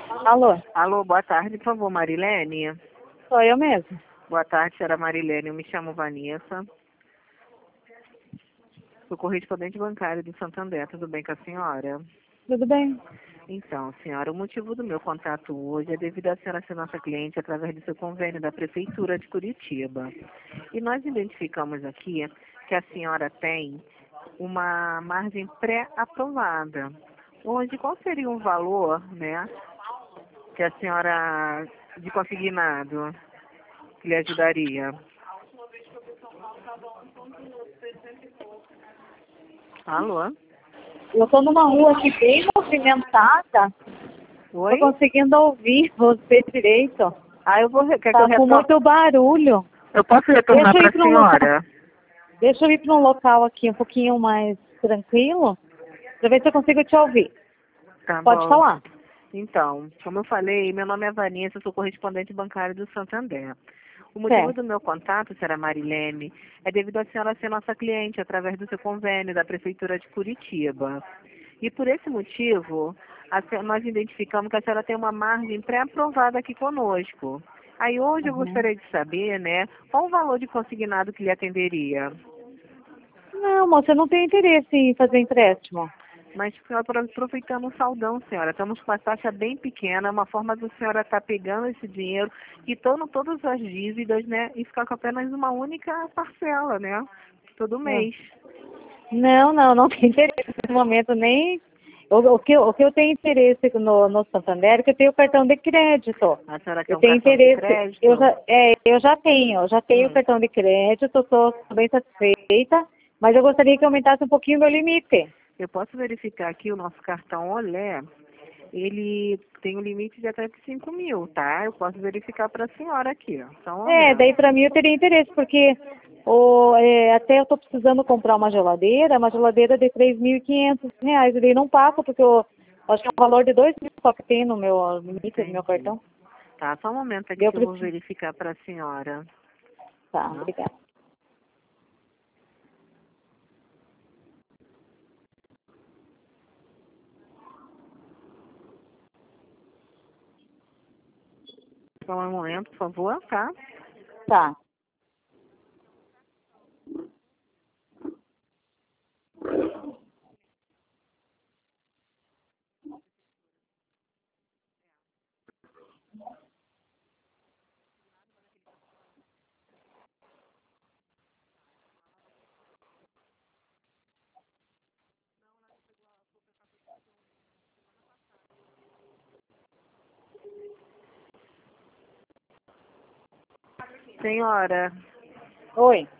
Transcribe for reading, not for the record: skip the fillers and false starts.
Alô, Alô, boa tarde, por favor, Marilene. sou eu mesmo. Boa tarde, senhora Marilene. Eu me chamo Vanessa. Sou correspondente bancário do Santander. Tudo bem com a senhora? Tudo bem? Então, senhora, o motivo do meu contato hoje é devido a senhora ser nossa cliente através do seu convênio da Prefeitura de Curitiba. E nós identificamos aqui que a senhora tem uma margem pré-aprovada. Hoje, qual seria o valor, né, que a senhora, de consignado, que lhe ajudaria? Alô? Eu tô numa rua aqui bem movimentada. Tô Oi? conseguindo ouvir você direito. Ah, quer que eu Tá com retorne? muito barulho. Eu posso retornar Deixa eu para ir a para um local. senhora? Deixa eu ir para um local aqui um pouquinho mais tranquilo, para ver se eu consigo te ouvir. Tá Pode bom. falar. Então, como eu falei, meu nome é Vanessa, eu sou correspondente bancário do Santander. O motivo Certo. do meu contato, senhora Marilene, é devido a senhora ser nossa cliente através do seu convênio da Prefeitura de Curitiba. E por esse motivo, nós identificamos que a senhora tem uma margem pré-aprovada aqui conosco. Aí hoje eu Uhum. gostaria de saber, né, qual o valor de consignado que lhe atenderia? Não, moça, eu não tenho interesse em fazer empréstimo. Mas aproveitando o saldão, senhora, estamos com a taxa bem pequena, uma forma da senhora estar pegando esse dinheiro, quitando todas as dívidas, né, e ficar com apenas uma única parcela, né, todo Ah. mês. Não tenho interesse nesse momento nem. O que eu tenho interesse no Santander é que eu tenho cartão de crédito. A senhora quer Eu um tenho cartão de interesse, crédito? eu já tenho Hum. cartão de crédito, estou bem satisfeita, mas eu gostaria que aumentasse um pouquinho o meu limite. Eu posso verificar aqui o nosso cartão Olé, ele tem um limite de até 5.000, tá? Eu posso verificar para a senhora aqui, ó. Só um Daí momento. para mim eu teria interesse, porque até eu estou precisando comprar uma geladeira de R$ 3.500, e daí não passa, porque eu acho que é um valor de 2.000 só que tem no meu limite do meu Entendi. cartão. Tá, só um momento aqui Eu que eu vou preciso. verificar para a senhora. Tá, Tá? obrigada. Só um momento, por favor, tá? Tá. Senhora, Oi.